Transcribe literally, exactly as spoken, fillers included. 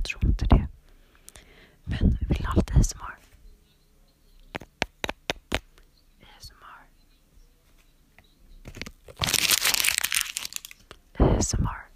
tror inte det. Men vill ni ha lite A S M R? A S M R. A S M R.